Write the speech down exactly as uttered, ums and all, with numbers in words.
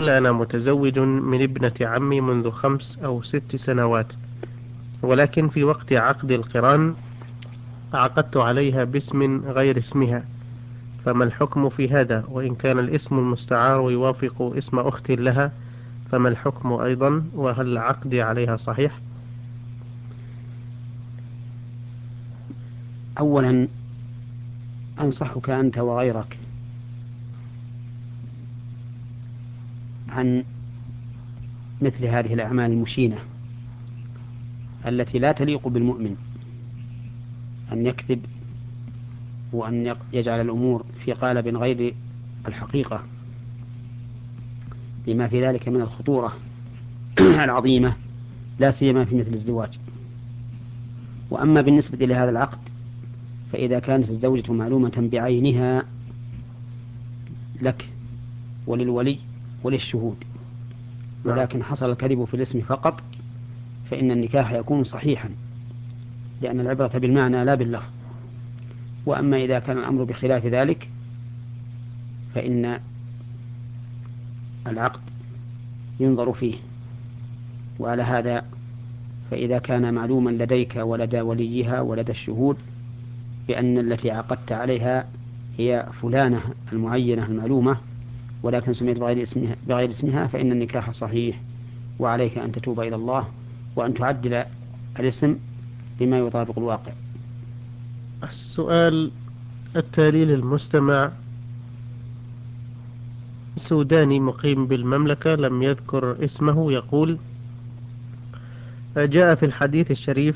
يقول: أنا متزوج من ابنة عمي منذ خمس أو ست سنوات، ولكن في وقت عقد القران عقدت عليها باسم غير اسمها، فما الحكم في هذا؟ وإن كان الاسم المستعار يوافق اسم أخت لها فما الحكم أيضا؟ وهل عقدي عليها صحيح؟ أولا أنصحك أنت وغيرك عن مثل هذه الأعمال المشينة التي لا تليق بالمؤمن، أن يكذب وأن يجعل الأمور في قالب غير الحقيقة، لما في ذلك من الخطورة العظيمة، لا سيما في مثل الزواج. وأما بالنسبة لهذا العقد، فإذا كانت الزوجة معلومة بعينها لك وللولي وللشهود، نعم. ولكن حصل الكذب في الاسم فقط، فإن النكاح يكون صحيحا، لأن العبرة بالمعنى لا باللفظ. وأما إذا كان الأمر بخلاف ذلك فإن العقد ينظر فيه. وعلى هذا فإذا كان معلوما لديك ولدى وليها ولدى الشهود بأن التي عقدت عليها هي فلانة المعينة المعلومة، ولكن سميت بغير اسمها, بغير اسمها فإن النكاح صحيح، وعليك أن تتوب إلى الله وأن تعدل الاسم بما يطابق الواقع. السؤال التالي للمستمع: سوداني مقيم بالمملكة لم يذكر اسمه، يقول: جاء في الحديث الشريف